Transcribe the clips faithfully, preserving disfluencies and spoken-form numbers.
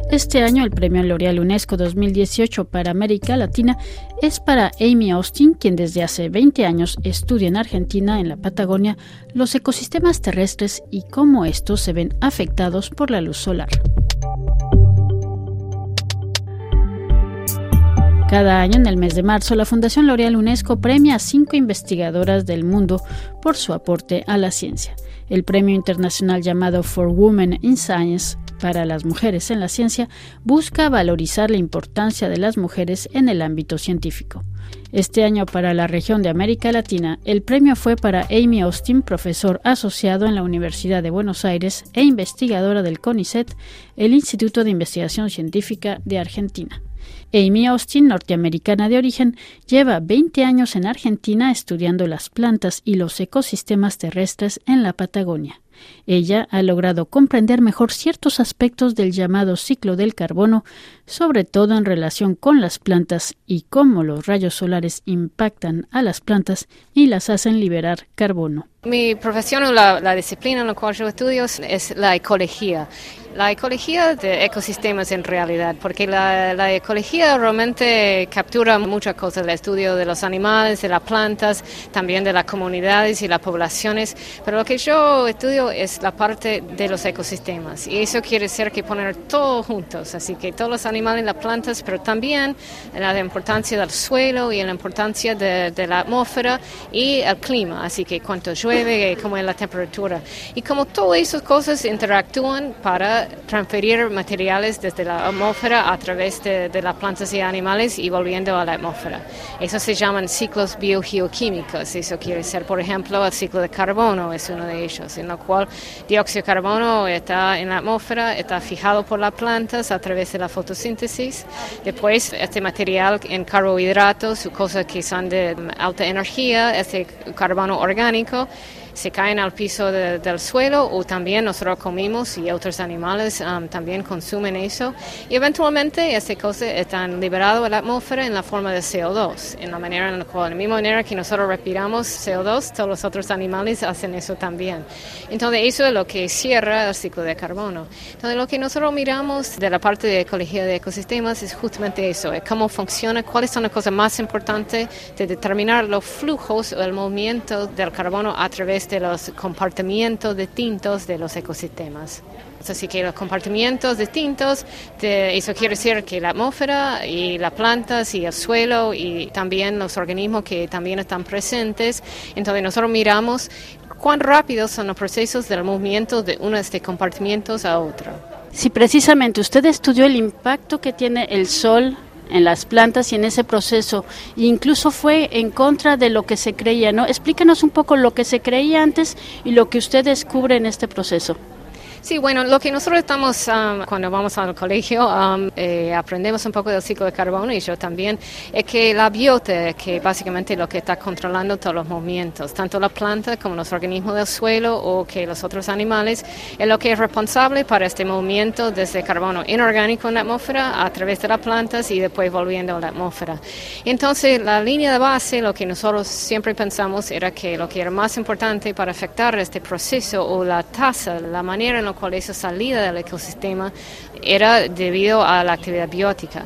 Este año el Premio L'Oréal UNESCO dos mil dieciocho para América Latina es para Amy Austin, quien desde hace veinte años estudia en Argentina, en la Patagonia, los ecosistemas terrestres y cómo estos se ven afectados por la luz solar. Cada año, en el mes de marzo, la Fundación L'Oréal UNESCO premia a cinco investigadoras del mundo por su aporte a la ciencia. El premio internacional llamado For Women in Science, para las mujeres en la ciencia, busca valorizar la importancia de las mujeres en el ámbito científico. Este año, para la región de América Latina, el premio fue para Amy Austin, profesor asociado en la Universidad de Buenos Aires e investigadora del CONICET, el Instituto de Investigación Científica de Argentina. Amy Austin, norteamericana de origen, lleva veinte años en Argentina estudiando las plantas y los ecosistemas terrestres en la Patagonia. Ella ha logrado comprender mejor ciertos aspectos del llamado ciclo del carbono, sobre todo en relación con las plantas y cómo los rayos solares impactan a las plantas y las hacen liberar carbono. Mi profesión o la, la disciplina en la cual yo estudio es la ecología. La ecología de ecosistemas en realidad, porque la, la ecología realmente captura muchas cosas, el estudio de los animales, de las plantas, también de las comunidades y las poblaciones, pero lo que yo estudio es la parte de los ecosistemas y eso quiere decir que poner todo juntos, así que todos los animales, las plantas, pero también la importancia del suelo y la importancia de, de la atmósfera y el clima, así que cuánto llueve, cómo es la temperatura y cómo todas esas cosas interactúan para transferir materiales desde la atmósfera a través de, de las plantas y animales y volviendo a la atmósfera. Eso se llaman ciclos biogeoquímicos. Eso quiere decir, por ejemplo, el ciclo de carbono es uno de ellos, en el cual dióxido de carbono está en la atmósfera, está fijado por las plantas a través de la fotosíntesis. Después, este material en carbohidratos, cosas que son de alta energía, este carbono orgánico, se caen al piso de, del suelo o también nosotros comimos y otros animales um, también consumen eso y eventualmente estas cosas están liberadas a la atmósfera en la forma de C O dos, en la manera en la cual, de la misma manera que nosotros respiramos C O dos, todos los otros animales hacen eso también. Entonces eso es lo que cierra el ciclo de carbono. Entonces lo que nosotros miramos de la parte de ecología de ecosistemas es justamente eso, es cómo funciona, cuáles son las cosas más importantes de determinar los flujos o el movimiento del carbono a través de los compartimientos distintos de los ecosistemas. Así que los compartimientos distintos, de, eso quiere decir que la atmósfera y las plantas y el suelo y también los organismos que también están presentes. Entonces nosotros miramos cuán rápidos son los procesos del movimiento de uno de estos compartimientos a otro. Sí, precisamente usted estudió el impacto que tiene el sol en las plantas y en ese proceso, e incluso fue en contra de lo que se creía, ¿no? Explícanos un poco lo que se creía antes y lo que usted descubre en este proceso. Sí, bueno, lo que nosotros estamos, um, cuando vamos al colegio, um, eh, aprendemos un poco del ciclo de carbono y yo también, es que la biota, que básicamente lo que está controlando todos los movimientos, tanto la planta como los organismos del suelo o que los otros animales, es lo que es responsable para este movimiento desde carbono inorgánico en la atmósfera a través de las plantas y después volviendo a la atmósfera. Entonces, la línea de base, lo que nosotros siempre pensamos era que lo que era más importante para afectar este proceso o la tasa, la manera en la cual esa salida del ecosistema era debido a la actividad biótica.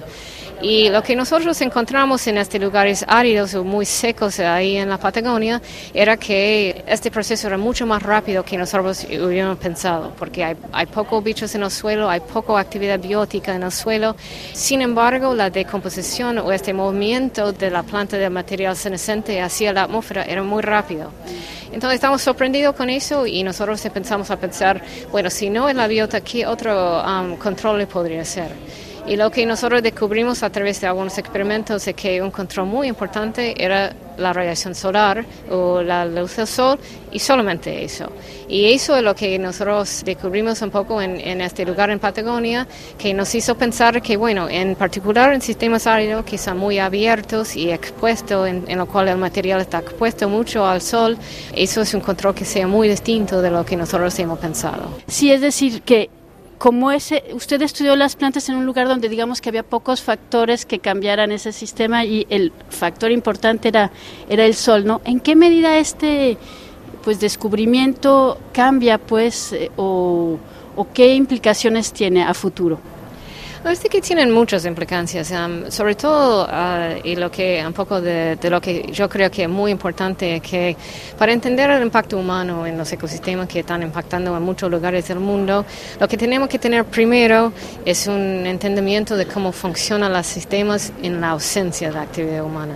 Y lo que nosotros encontramos en estos lugares áridos o muy secos ahí en la Patagonia era que este proceso era mucho más rápido que nosotros hubiéramos pensado, porque hay, hay pocos bichos en el suelo, hay poca actividad biótica en el suelo. Sin embargo, la decomposición o este movimiento de la planta del material senescente hacia la atmósfera era muy rápido. Entonces estamos sorprendidos con eso y nosotros empezamos a pensar, bueno, si no es la biota, ¿qué otro um, control podría ser? Y lo que nosotros descubrimos a través de algunos experimentos es que un control muy importante era la radiación solar o la luz del sol y solamente eso. Y eso es lo que nosotros descubrimos un poco en, en este lugar en Patagonia, que nos hizo pensar que, bueno, en particular en sistemas áridos que son muy abiertos y expuestos, en, en lo cual el material está expuesto mucho al sol, eso es un control que sea muy distinto de lo que nosotros hemos pensado. Sí, es decir, que como ese, usted estudió las plantas en un lugar donde digamos que había pocos factores que cambiaran ese sistema y el factor importante era, era el sol, ¿no? ¿En qué medida este pues descubrimiento cambia pues eh, o, o qué implicaciones tiene a futuro? Parece que tienen muchas implicancias, um, sobre todo, uh, y lo que un poco de, de lo que yo creo que es muy importante, que para entender el impacto humano en los ecosistemas que están impactando en muchos lugares del mundo, lo que tenemos que tener primero es un entendimiento de cómo funcionan los sistemas en la ausencia de actividad humana.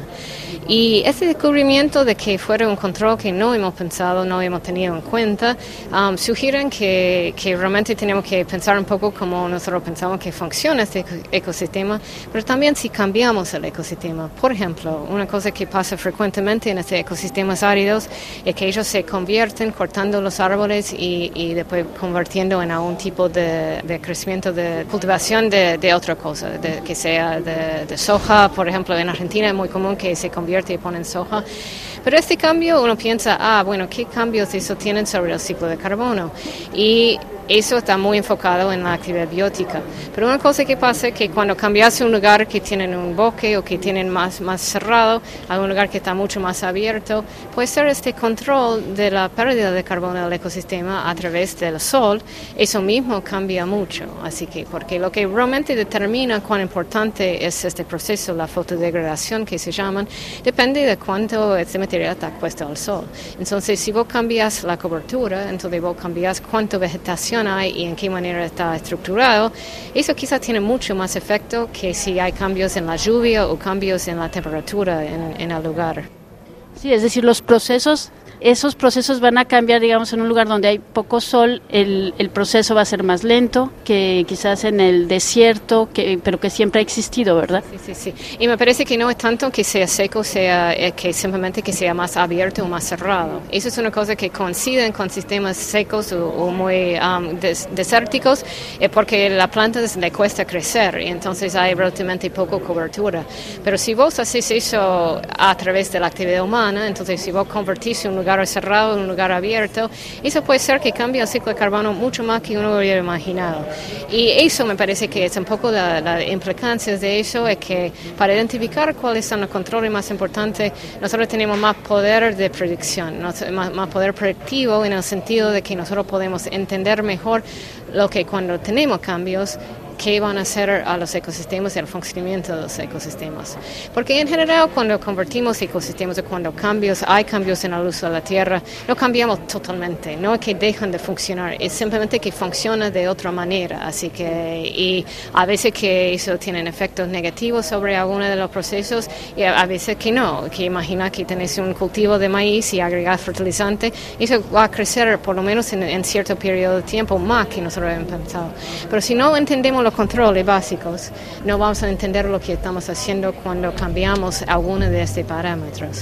Y ese descubrimiento de que fuera un control que no hemos pensado, no hemos tenido en cuenta, um, sugieren que, que realmente tenemos que pensar un poco como nosotros pensamos que funciona este ecosistema, pero también si cambiamos el ecosistema. Por ejemplo, una cosa que pasa frecuentemente en estos ecosistemas áridos es que ellos se convierten cortando los árboles y, y después convirtiendo en algún tipo de, de crecimiento, de cultivación de, de otra cosa, de, que sea de, de soja. Por ejemplo, en Argentina es muy común que se convierte y ponen soja. Pero este cambio uno piensa, ah, bueno, ¿qué cambios eso tienen sobre el ciclo de carbono? Y eso está muy enfocado en la actividad biótica. Pero una cosa que pasa es que cuando cambias un lugar que tienen un bosque o que tienen más, más cerrado a un lugar que está mucho más abierto, puede ser este control de la pérdida de carbono del ecosistema a través del sol. Eso mismo cambia mucho. Así que, porque lo que realmente determina cuán importante es este proceso, la fotodegradación que se llaman, depende de cuánto este material está expuesto al sol. Entonces, si vos cambias la cobertura, entonces vos cambias cuánta vegetación hay y en qué manera está estructurado, eso quizás tiene mucho más efecto que si hay cambios en la lluvia o cambios en la temperatura en, en el lugar. Sí, es decir, los procesos, esos procesos van a cambiar, digamos, en un lugar donde hay poco sol, el, el proceso va a ser más lento que quizás en el desierto, que, pero que siempre ha existido, ¿verdad? Sí, sí, sí. Y me parece que no es tanto que sea seco, sea eh, que simplemente que sea más abierto o más cerrado. Eso es una cosa que coincide con sistemas secos o, o muy um, des, desérticos, eh, porque la planta le cuesta crecer y entonces hay relativamente poco cobertura. Pero si vos haces eso a través de la actividad humana, entonces si vos convertís un lugar cerrado en un lugar abierto, eso puede ser que cambie el ciclo de carbono mucho más que uno hubiera imaginado. Y eso me parece que es un poco la, la implicancia de eso, es que para identificar cuáles son los controles más importantes, nosotros tenemos más poder de predicción, más, más poder predictivo en el sentido de que nosotros podemos entender mejor lo que cuando tenemos cambios, qué van a hacer a los ecosistemas y al funcionamiento de los ecosistemas. Porque en general cuando convertimos ecosistemas o cuando cambios, hay cambios en el uso de la tierra, no cambiamos totalmente, no es que dejan de funcionar, es simplemente que funciona de otra manera. Así que, y a veces que eso tiene efectos negativos sobre algunos de los procesos y a, a veces que no, que imagina que tenés un cultivo de maíz y agregas fertilizante, eso va a crecer por lo menos en, en cierto periodo de tiempo más que nosotros hemos pensado. Pero si no entendemos los controles básicos, no vamos a entender lo que estamos haciendo cuando cambiamos alguno de estos parámetros.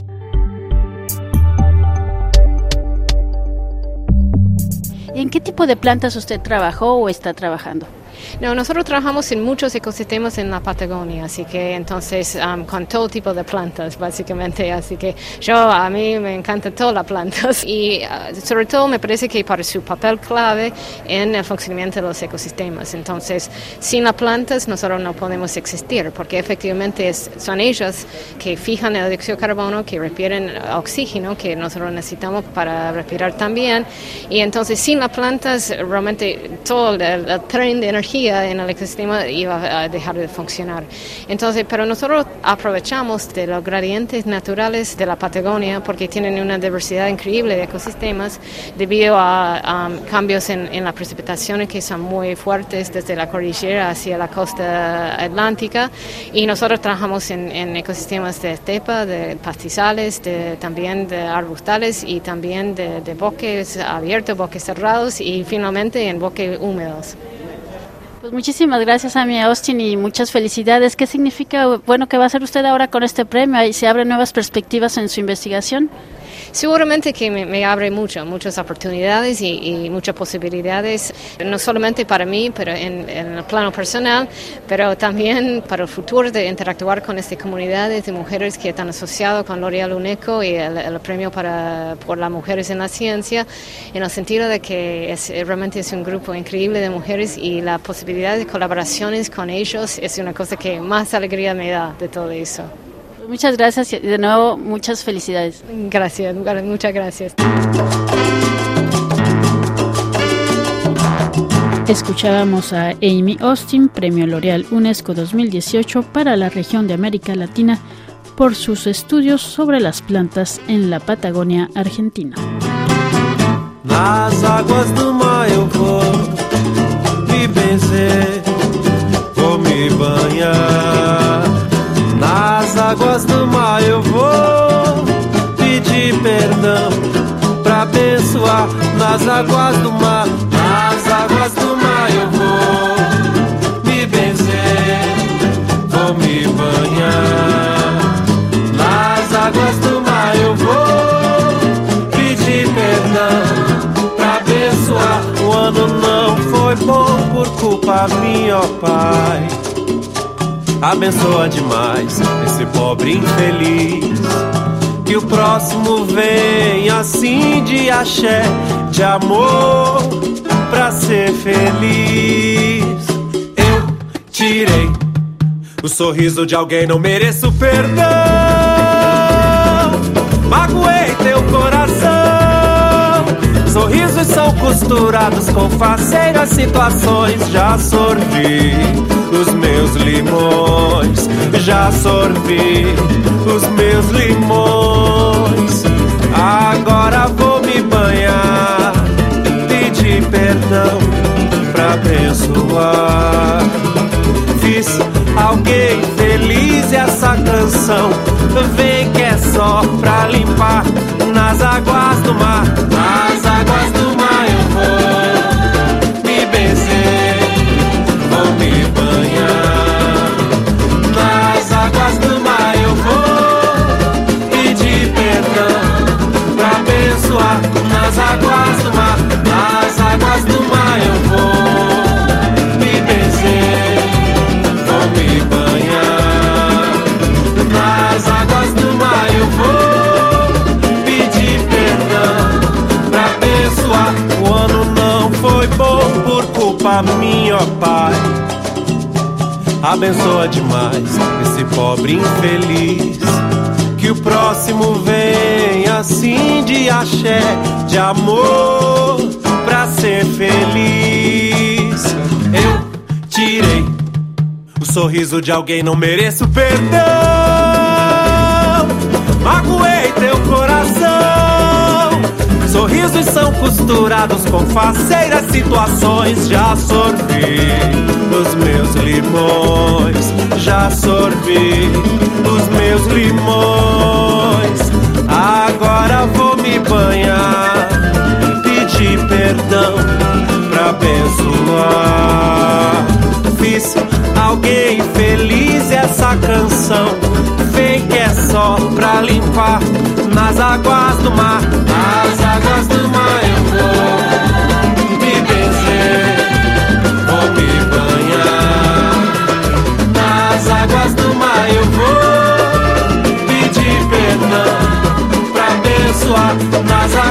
¿Y en qué tipo de plantas usted trabajó o está trabajando? No, nosotros trabajamos en muchos ecosistemas en la Patagonia, así que entonces um, con todo tipo de plantas, básicamente, así que yo, a mí me encantan todas las plantas y uh, sobre todo me parece que para su papel clave en el funcionamiento de los ecosistemas. Entonces, sin las plantas nosotros no podemos existir, porque efectivamente es, son ellas que fijan el dióxido de carbono, que respiran oxígeno, que nosotros necesitamos para respirar también, y entonces sin las plantas realmente todo el, el tren de energía en el ecosistema iba a dejar de funcionar. Entonces, pero nosotros aprovechamos de los gradientes naturales de la Patagonia porque tienen una diversidad increíble de ecosistemas debido a um, cambios en, en las precipitaciones que son muy fuertes desde la cordillera hacia la costa atlántica, y nosotros trabajamos en, en ecosistemas de estepa, de pastizales, de, también de arbustales y también de, de bosques abiertos, bosques cerrados y finalmente en bosques húmedos. Pues muchísimas gracias a mi Austin y muchas felicidades. ¿Qué significa, bueno, qué va a hacer usted ahora con este premio y se abren nuevas perspectivas en su investigación? Seguramente que me, me abre mucho, muchas oportunidades y, y muchas posibilidades, no solamente para mí, pero en, en el plano personal, pero también para el futuro de interactuar con estas comunidades de mujeres que están asociadas con L'Oréal UNESCO y el, el premio para, por las mujeres en la ciencia, en el sentido de que es, realmente es un grupo increíble de mujeres y la posibilidad de colaboraciones con ellos es una cosa que más alegría me da de todo eso. Muchas gracias y de nuevo muchas felicidades. Gracias, muchas gracias. Escuchábamos a Amy Austin, Premio L'Oréal UNESCO dos mil dieciocho para la región de América Latina por sus estudios sobre las plantas en la Patagonia Argentina. Nas águas do mar eu vou me benzer, vou me banhar. Nas águas do mar eu vou pedir perdão pra abençoar. Nas águas do mar, nas águas do mar eu vou me benzer, vou me banhar. Nas águas do mar eu vou pedir perdão pra abençoar. O ano não foi bom por culpa minha, ó Pai. Abençoa demais esse pobre infeliz, que o próximo vem assim de axé, de amor pra ser feliz. Eu tirei o sorriso de alguém, não mereço perdão. Magoei teu coração. Sorrisos são costurados com faceiras situações. Já sorvi os meus limões, já sorvi os meus limões. Agora vou me banhar, pedir perdão pra abençoar. Fiz alguém feliz, essa canção vem que é só pra limpar. Nas águas do mar, nas águas do mar eu vou me benzer, vou me banhar. Nas águas do mar eu vou pedir perdão pra abençoar. Nas águas do mar, nas águas do mar eu vou me benzer, vou me banhar. Nas águas do mar eu vou pedir perdão pra abençoar. O ano não foi bom por culpa minha, ó Pai. Abençoa demais esse pobre infeliz, que o próximo vem assim de axé, de amor pra ser feliz. Eu tirei o sorriso de alguém, não mereço perdão. Magoei teu coração. Sorrisos são costurados com faceiras situações. Já sorvi os meus limões, já sorvi os meus limões. Agora vou me banhar, pedir perdão pra abençoar. Fiz alguém feliz, essa canção vem que é só pra limpar. Nas águas do mar, nas águas do mar eu vou me benzer, vou me banhar. Nas águas do mar eu vou pedir perdão pra abençoar. Nas